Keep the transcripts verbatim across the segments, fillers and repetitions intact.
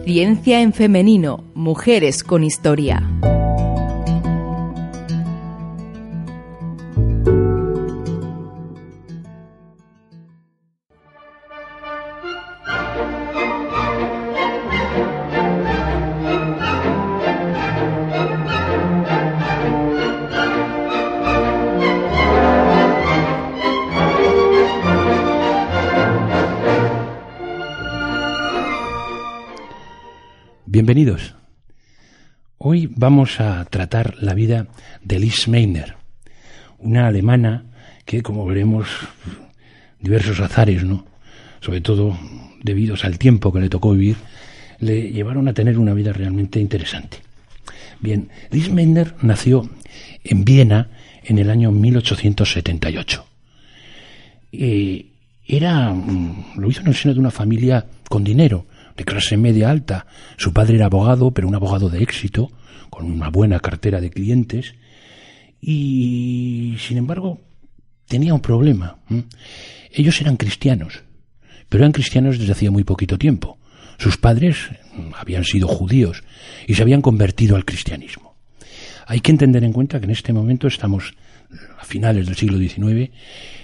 Ciencia en femenino, mujeres con historia. Bienvenidos. Hoy vamos a tratar la vida de Lise Meitner, una alemana que, como veremos, diversos azares, ¿no?, sobre todo debidos al tiempo que le tocó vivir, le llevaron a tener una vida realmente interesante. Bien, Lise Meitner nació en Viena en el año mil ochocientos setenta y ocho. Eh, era, lo hizo en el seno de una familia con dinero, de clase media alta. Su padre era abogado, pero un abogado de éxito, con una buena cartera de clientes, y sin embargo tenía un problema. Ellos eran cristianos, pero eran cristianos desde hacía muy poquito tiempo. Sus padres habían sido judíos y se habían convertido al cristianismo. Hay que entender en cuenta que en este momento estamos a finales del siglo diecinueve.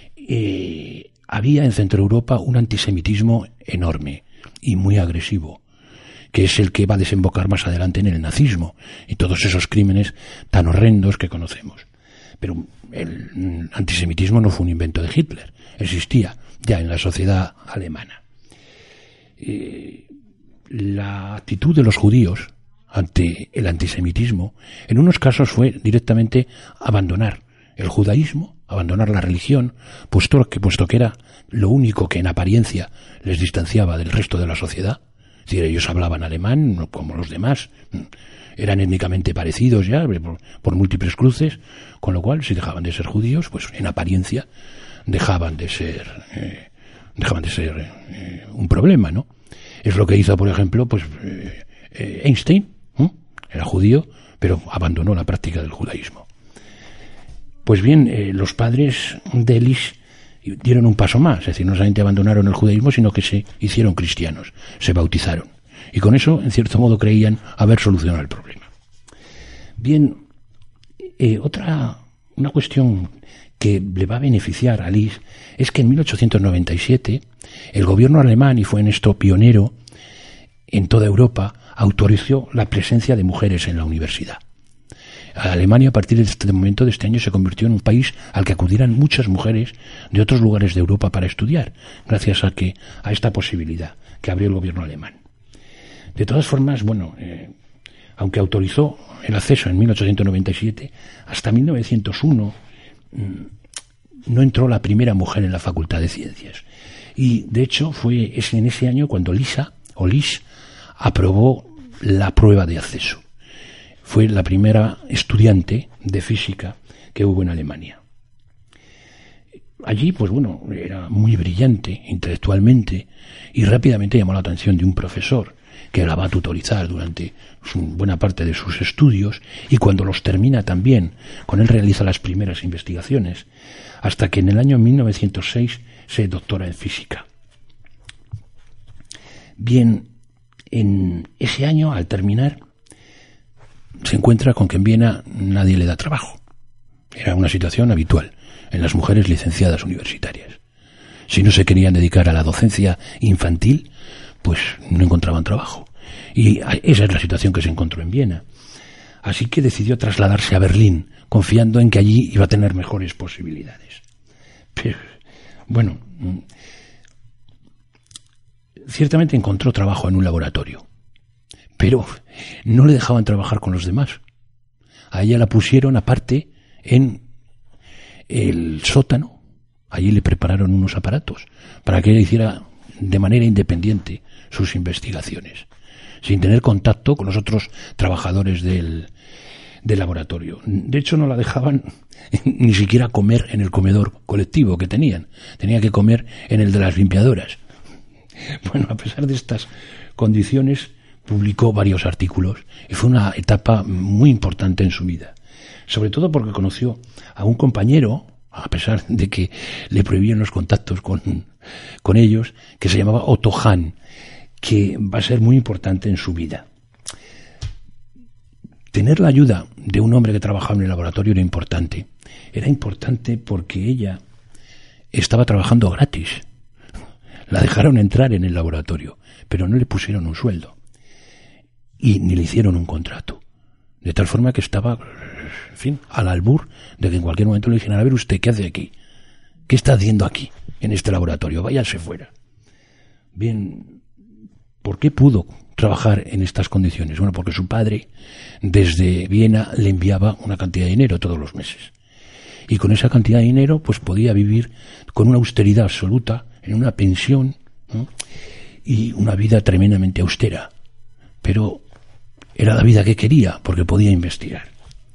Eh, había en Centro Europa un antisemitismo enorme y muy agresivo, que es el que va a desembocar más adelante en el nazismo y todos esos crímenes tan horrendos que conocemos. Pero el antisemitismo no fue un invento de Hitler, existía ya en la sociedad alemana. Eh, la actitud de los judíos ante el antisemitismo en unos casos fue directamente abandonar el judaísmo, abandonar la religión, puesto que, puesto que era lo único que en apariencia les distanciaba del resto de la sociedad. Es decir, ellos hablaban alemán como los demás, eran étnicamente parecidos ya por, por múltiples cruces, con lo cual si dejaban de ser judíos, pues en apariencia dejaban de ser eh, dejaban de ser eh, un problema, ¿no? Es lo que hizo, por ejemplo, pues eh, eh, Einstein, ¿eh? Era judío, pero abandonó la práctica del judaísmo. Pues bien, eh, los padres de Lise dieron un paso más, es decir, no solamente abandonaron el judaísmo, sino que se hicieron cristianos, se bautizaron. Y con eso, en cierto modo, creían haber solucionado el problema. Bien, eh, otra, una cuestión que le va a beneficiar a Lise es que en mil ochocientos noventa y siete el gobierno alemán, y fue en esto pionero en toda Europa, autorizó la presencia de mujeres en la universidad. Alemania, a partir de este momento, de este año, se convirtió en un país al que acudieran muchas mujeres de otros lugares de Europa para estudiar, gracias a que a esta posibilidad que abrió el gobierno alemán. De todas formas, bueno, eh, aunque autorizó el acceso en mil ochocientos noventa y siete, hasta mil novecientos uno mmm, no entró la primera mujer en la Facultad de Ciencias. Y, de hecho, fue en ese año cuando Lisa, o Lise, aprobó la prueba de acceso. Fue la primera estudiante de física que hubo en Alemania. Allí, pues bueno, era muy brillante intelectualmente y rápidamente llamó la atención de un profesor que la va a tutorizar durante buena parte de sus estudios, y cuando los termina también, con él realiza las primeras investigaciones, hasta que en el año mil novecientos seis se doctora en física. Bien, en ese año, al terminar, se encuentra con que en Viena nadie le da trabajo. Era una situación habitual en las mujeres licenciadas universitarias. Si no se querían dedicar a la docencia infantil, pues no encontraban trabajo. Y esa es la situación que se encontró en Viena. Así que decidió trasladarse a Berlín, confiando en que allí iba a tener mejores posibilidades. Pero, bueno, ciertamente encontró trabajo en un laboratorio, pero no le dejaban trabajar con los demás. A ella la pusieron aparte en el sótano. Allí le prepararon unos aparatos para que ella hiciera de manera independiente sus investigaciones, sin tener contacto con los otros trabajadores del, del laboratorio. De hecho, no la dejaban ni siquiera comer en el comedor colectivo que tenían. Tenía que comer en el de las limpiadoras. Bueno, a pesar de estas condiciones, publicó varios artículos y fue una etapa muy importante en su vida, sobre todo porque conoció a un compañero, a pesar de que le prohibían los contactos con, con ellos, que se llamaba Otto Hahn, que va a ser muy importante en su vida. Tener la ayuda de un hombre que trabajaba en el laboratorio era importante. Era importante porque ella estaba trabajando gratis. La dejaron entrar en el laboratorio, pero no le pusieron un sueldo. Y ni le hicieron un contrato. De tal forma que estaba, en fin, al albur de que en cualquier momento le dijeran: a ver usted, ¿qué hace aquí? ¿Qué está haciendo aquí, en este laboratorio? Váyase fuera. Bien, ¿por qué pudo trabajar en estas condiciones? Bueno, porque su padre, desde Viena, le enviaba una cantidad de dinero todos los meses. Y con esa cantidad de dinero, pues podía vivir con una austeridad absoluta, en una pensión, ¿no? Y una vida tremendamente austera. Pero era la vida que quería, porque podía investigar.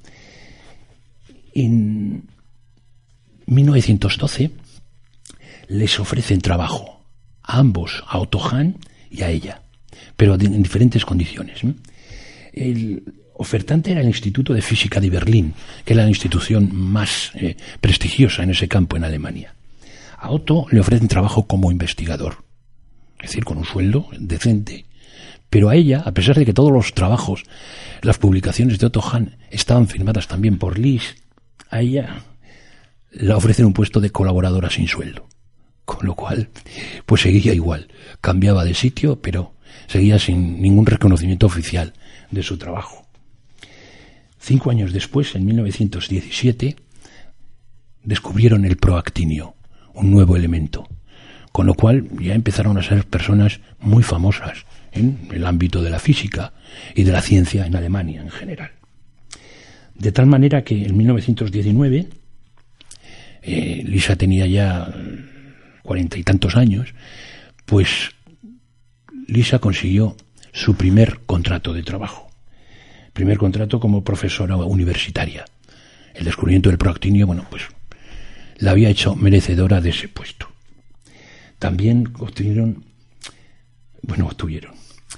En mil novecientos doce les ofrecen trabajo a ambos, a Otto Hahn y a ella, pero en diferentes condiciones. El ofertante era el Instituto de Física de Berlín, que era la institución más eh, prestigiosa en ese campo en Alemania. A Otto le ofrecen trabajo como investigador, es decir, con un sueldo decente. Pero a ella, a pesar de que todos los trabajos, las publicaciones de Otto Hahn estaban firmadas también por Lis, a ella le ofrecen un puesto de colaboradora sin sueldo. Con lo cual, pues seguía igual. Cambiaba de sitio, pero seguía sin ningún reconocimiento oficial de su trabajo. Cinco años después, en mil novecientos diecisiete, descubrieron el proactinio, un nuevo elemento. Con lo cual ya empezaron a ser personas muy famosas en el ámbito de la física y de la ciencia en Alemania en general. De tal manera que en mil novecientos diecinueve, eh, Lisa tenía ya cuarenta y tantos años, pues Lisa consiguió su primer contrato de trabajo. Primer contrato como profesora universitaria. El descubrimiento del proactinio, bueno, pues la había hecho merecedora de ese puesto. También obtuvieron, bueno, obtuvieron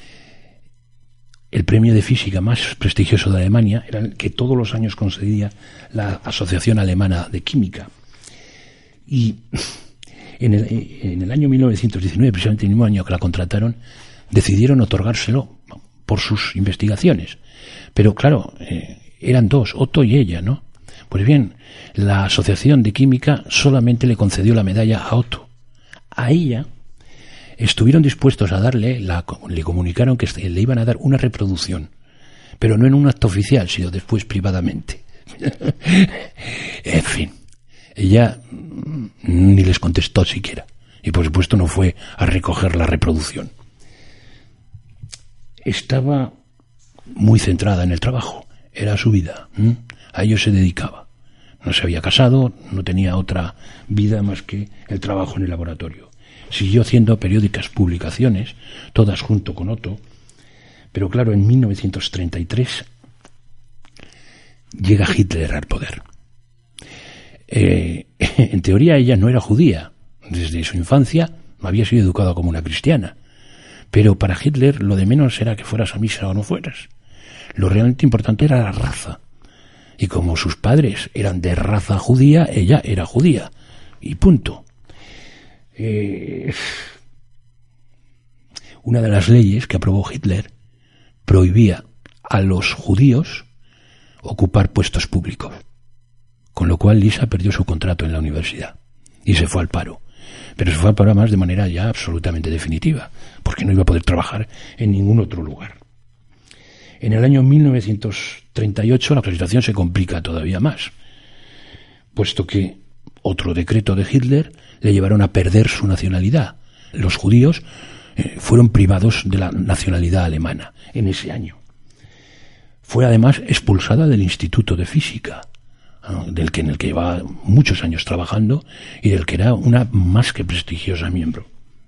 el premio de física más prestigioso de Alemania, era el que todos los años concedía la Asociación Alemana de Química. Y en el, en el año mil novecientos diecinueve, precisamente el mismo año que la contrataron, decidieron otorgárselo por sus investigaciones. Pero claro, eh, eran dos, Otto y ella, ¿no? Pues bien, la Asociación de Química solamente le concedió la medalla a Otto. A ella estuvieron dispuestos a darle, la, le comunicaron que le iban a dar una reproducción, pero no en un acto oficial, sino después privadamente. En fin, ella ni les contestó siquiera, y por supuesto no fue a recoger la reproducción. Estaba muy centrada en el trabajo, era su vida, ¿eh? A ello se dedicaba. No se había casado, no tenía otra vida más que el trabajo en el laboratorio. Siguió haciendo periódicas publicaciones, todas junto con Otto, pero claro, en mil novecientos treinta y tres llega Hitler al poder. Eh, en teoría ella no era judía, desde su infancia había sido educada como una cristiana, pero para Hitler lo de menos era que fueras a misa o no fueras. Lo realmente importante era la raza. Y como sus padres eran de raza judía, ella era judía. Y punto. Eh, una de las leyes que aprobó Hitler prohibía a los judíos ocupar puestos públicos. Con lo cual Lisa perdió su contrato en la universidad y se fue al paro. Pero se fue al paro además de manera ya absolutamente definitiva, porque no iba a poder trabajar en ningún otro lugar. En el año mil novecientos treinta y ocho la situación se complica todavía más, puesto que otro decreto de Hitler le llevaron a perder su nacionalidad. Los judíos eh, fueron privados de la nacionalidad alemana en ese año. Fue además expulsada del Instituto de Física, ¿no? del que en el que llevaba muchos años trabajando y del que era una más que prestigiosa miembro.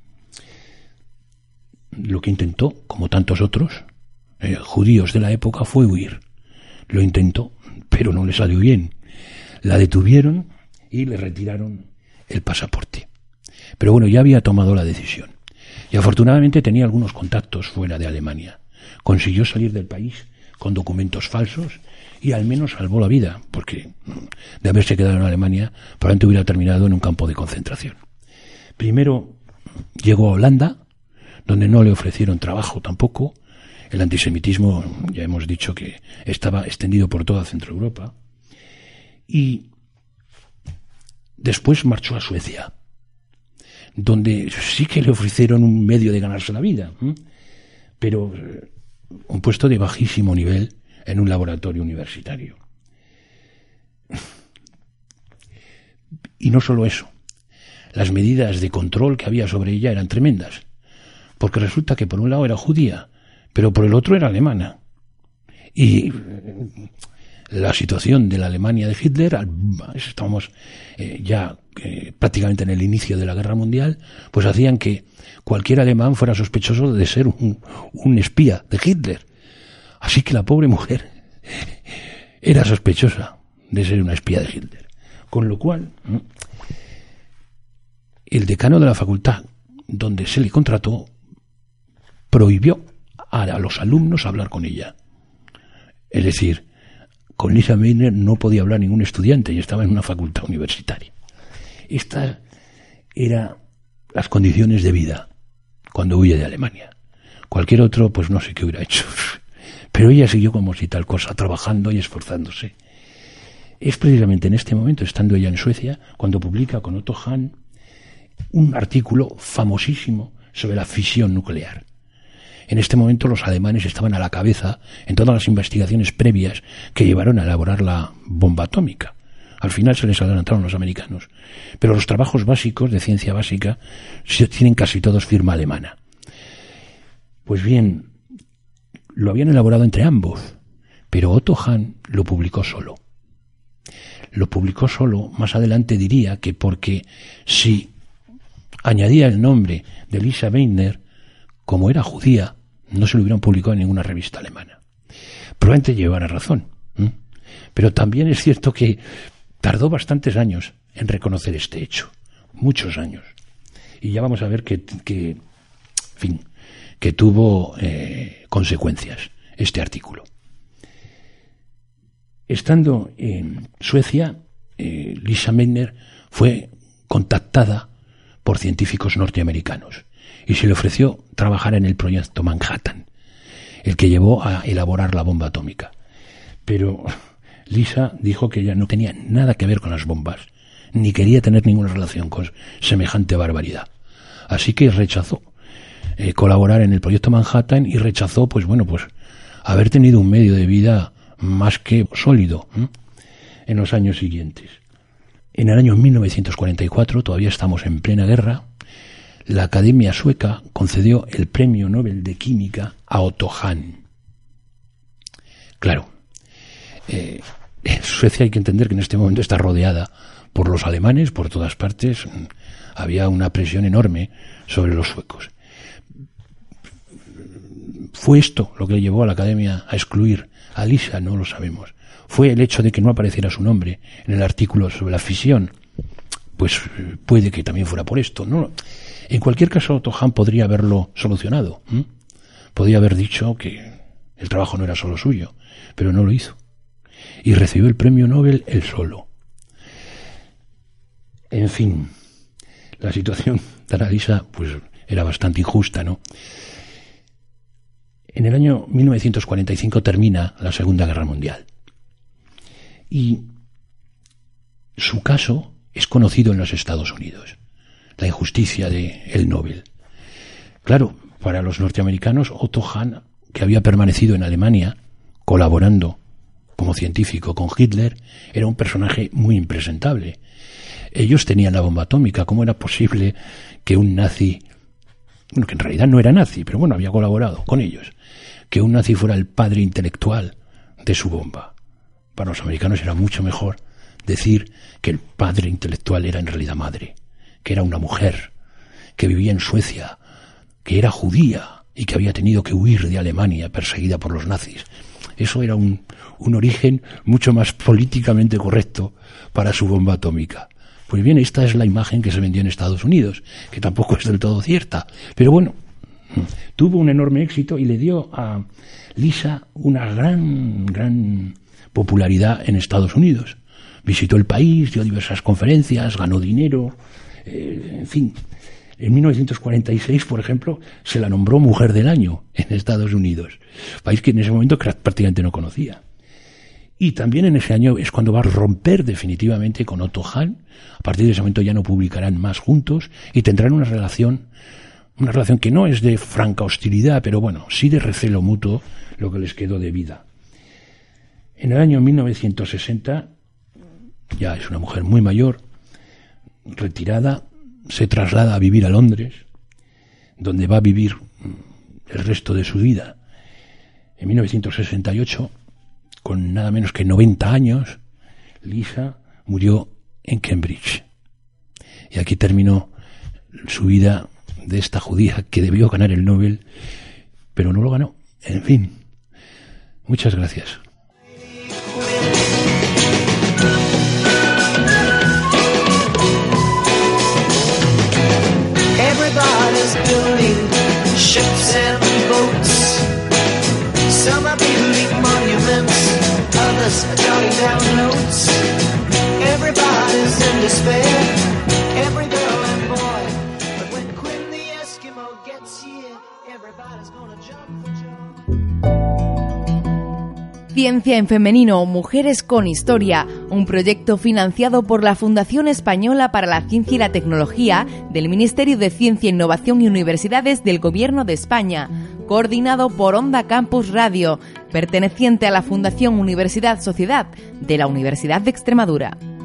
Lo que intentó, como tantos otros Eh, judíos de la época, fue huir. Lo intentó, pero no le salió bien. La detuvieron y le retiraron el pasaporte. Pero bueno, ya había tomado la decisión. Y afortunadamente tenía algunos contactos fuera de Alemania. Consiguió salir del país con documentos falsos y al menos salvó la vida, porque de haberse quedado en Alemania probablemente hubiera terminado en un campo de concentración. Primero llegó a Holanda, donde no le ofrecieron trabajo tampoco. El antisemitismo, ya hemos dicho que estaba extendido por toda Centro Europa. Y después marchó a Suecia, donde sí que le ofrecieron un medio de ganarse la vida, ¿eh? pero un puesto de bajísimo nivel en un laboratorio universitario. Y no solo eso, las medidas de control que había sobre ella eran tremendas, porque resulta que por un lado era judía, pero por el otro era alemana. Y la situación de la Alemania de Hitler, estábamos eh, ya eh, prácticamente en el inicio de la Guerra Mundial, pues hacían que cualquier alemán fuera sospechoso de ser un, un espía de Hitler. Así que la pobre mujer era sospechosa de ser una espía de Hitler. Con lo cual, el decano de la facultad donde se le contrató prohibió a, a los alumnos hablar con ella. Es decir, con Lisa Meitner no podía hablar ningún estudiante y estaba en una facultad universitaria. Estas eran las condiciones de vida cuando huye de Alemania. Cualquier otro, pues no sé qué hubiera hecho. Pero ella siguió como si tal cosa, trabajando y esforzándose. Es precisamente en este momento, estando ella en Suecia, cuando publica con Otto Hahn un artículo famosísimo sobre la fisión nuclear. En este momento los alemanes estaban a la cabeza en todas las investigaciones previas que llevaron a elaborar la bomba atómica. Al final se les adelantaron los americanos. Pero los trabajos básicos de ciencia básica tienen casi todos firma alemana. Pues bien, lo habían elaborado entre ambos, pero Otto Hahn lo publicó solo. Lo publicó solo, más adelante diría que porque si añadía el nombre de Lisa Meitner, como era judía, no se lo hubieran publicado en ninguna revista alemana. Probablemente llevara razón, ¿eh? Pero también es cierto que tardó bastantes años en reconocer este hecho, muchos años. Y ya vamos a ver que, que en fin, que tuvo eh, consecuencias este artículo. Estando en Suecia, eh, Lisa Meitner fue contactada por científicos norteamericanos y se le ofreció trabajar en el proyecto Manhattan, el que llevó a elaborar la bomba atómica. Pero Lisa dijo que ella no tenía nada que ver con las bombas, ni quería tener ninguna relación con semejante barbaridad. Así que rechazó eh, colaborar en el proyecto Manhattan y rechazó, pues bueno, pues haber tenido un medio de vida más que sólido ¿eh? en los años siguientes. En el año mil novecientos cuarenta y cuatro, todavía estamos en plena guerra, la Academia Sueca concedió el Premio Nobel de Química a Otto Hahn. Claro, eh, Suecia hay que entender que en este momento está rodeada por los alemanes, por todas partes. Había una presión enorme sobre los suecos. ¿Fue esto lo que le llevó a la Academia a excluir a Lisa? No lo sabemos. ¿Fue el hecho de que no apareciera su nombre en el artículo sobre la fisión? Pues puede que también fuera por esto, ¿no? En cualquier caso, Otto Hahn podría haberlo solucionado. ¿eh? Podría haber dicho que el trabajo no era solo suyo, pero no lo hizo. Y recibió el premio Nobel él solo. En fin, la situación para Lisa pues, era bastante injusta, ¿no? En el año mil novecientos cuarenta y cinco termina la Segunda Guerra Mundial. Y su caso es conocido en los Estados Unidos. La injusticia del Nobel. Claro, para los norteamericanos, Otto Hahn, que había permanecido en Alemania, colaborando como científico con Hitler, era un personaje muy impresentable. Ellos tenían la bomba atómica. ¿Cómo era posible que un nazi, bueno, que en realidad no era nazi, pero bueno, había colaborado con ellos, que un nazi fuera el padre intelectual de su bomba? Para los americanos era mucho mejor decir que el padre intelectual era en realidad madre, que era una mujer, que vivía en Suecia, que era judía y que había tenido que huir de Alemania perseguida por los nazis. Eso era un, un origen mucho más políticamente correcto para su bomba atómica. Pues bien, esta es la imagen que se vendió en Estados Unidos, que tampoco es del todo cierta. Pero bueno, tuvo un enorme éxito y le dio a Lisa una gran, gran popularidad en Estados Unidos. Visitó el país, dio diversas conferencias, ganó dinero, eh, en fin. En mil novecientos cuarenta y seis, por ejemplo, se la nombró Mujer del Año en Estados Unidos, país que en ese momento prácticamente no conocía. Y también en ese año es cuando va a romper definitivamente con Otto Hahn. A partir de ese momento ya no publicarán más juntos y tendrán una relación, una relación que no es de franca hostilidad, pero bueno, sí de recelo mutuo, lo que les quedó de vida. En el año mil novecientos sesenta, ya es una mujer muy mayor, retirada, se traslada a vivir a Londres, donde va a vivir el resto de su vida. En mil novecientos sesenta y ocho, con nada menos que noventa años, Lisa murió en Cambridge. Y aquí terminó su vida de esta judía que debió ganar el Nobel, pero no lo ganó. En fin, muchas gracias. Everybody's building ships and boats. Some are building monuments, others are jotting down notes. Everybody's in despair, every girl and boy. But when Quinn the Eskimo gets here, everybody's gonna jump for joy. Ciencia en Femenino, Mujeres con Historia, un proyecto financiado por la Fundación Española para la Ciencia y la Tecnología del Ministerio de Ciencia, Innovación y Universidades del Gobierno de España, coordinado por Onda Campus Radio, perteneciente a la Fundación Universidad Sociedad de la Universidad de Extremadura.